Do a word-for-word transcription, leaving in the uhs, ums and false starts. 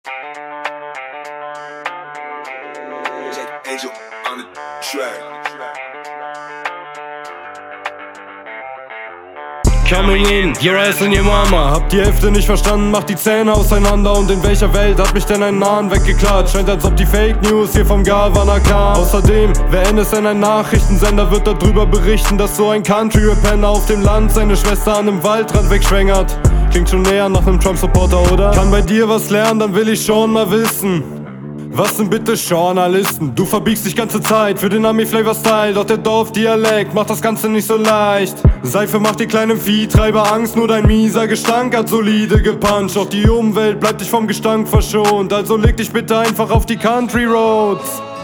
Angel on the track. Coming in, your ass in your mama. Hab die Hälfte nicht verstanden, mach die Zähne auseinander. Und in welcher Welt hat mich denn ein Mann weggeklatscht? Scheint, als ob die Fake News hier vom Governor kam. Außerdem, wer N S N ein Nachrichtensender, wird darüber berichten, dass so ein Country-Penner auf dem Land seine Schwester an einem Waldrand wegschwängert. Klingt schon näher nach einem Trump-Supporter, oder? Kann bei dir was lernen, dann will ich schon mal wissen. Was sind bitte Journalisten? Du verbiegst dich ganze Zeit für den Ami-Flavor-Style, doch der Dorfdialekt macht das Ganze nicht so leicht. Seife macht die kleinen Viehtreiber Angst, nur dein mieser Gestank hat solide gepuncht. Doch die Umwelt bleibt dich vom Gestank verschont, also leg dich bitte einfach auf die Country Roads.